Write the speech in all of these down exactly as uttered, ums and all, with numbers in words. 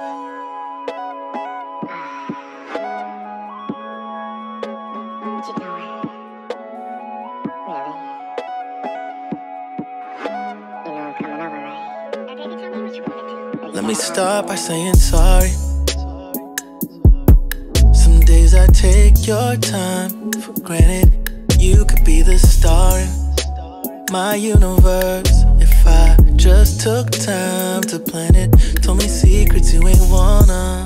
Let me start by saying sorry. Some days I take your time for granted. You could be the star in my universe if I just took time to plan it. Told me secrets you ain't wanna.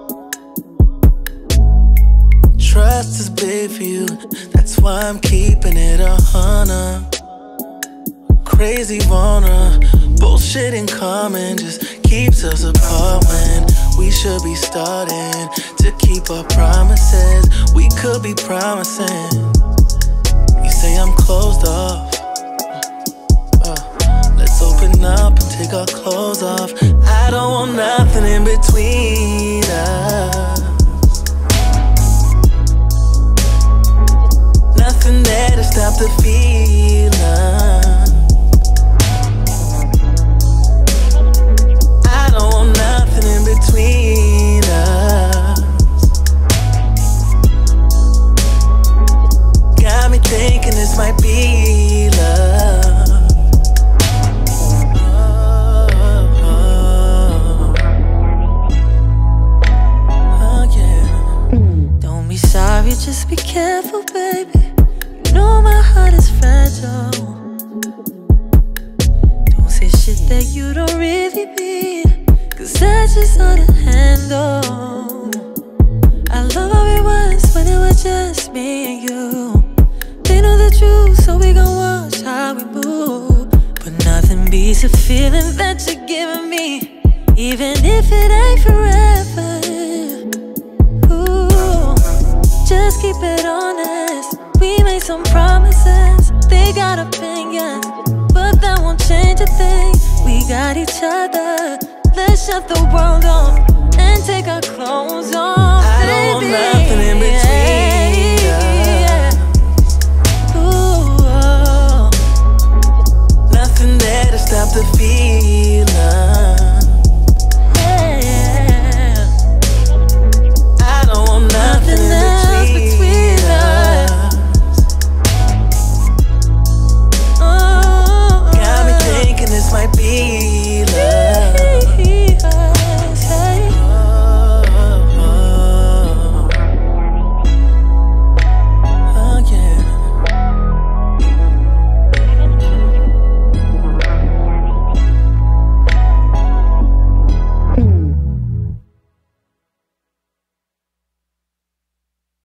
Trust is big for you, that's why I'm keeping it a hundred. Crazy wanna, bullshit in common just keeps us apart when we should be starting to keep our promises. We could be promising. You say I'm closed off, uh, let's open up and take our clothes off. I don't want nothing in between us, nothing there to stop the feeling. Between us, got me thinking this might be love. Oh, oh, oh, yeah. Don't be sorry, just be careful, baby. You know my heart is fragile. Don't say shit that you don't really mean, 'cause that's just hard to handle. I love how it was when it was just me and you. They know the truth, so we gon' watch how we move. But nothing beats the feeling that you're giving me, even if it ain't forever. Ooh, just keep it honest. We made some promises, they got opinions, but that won't change a thing. We got each other. Let's shut the world off and take our clothes off.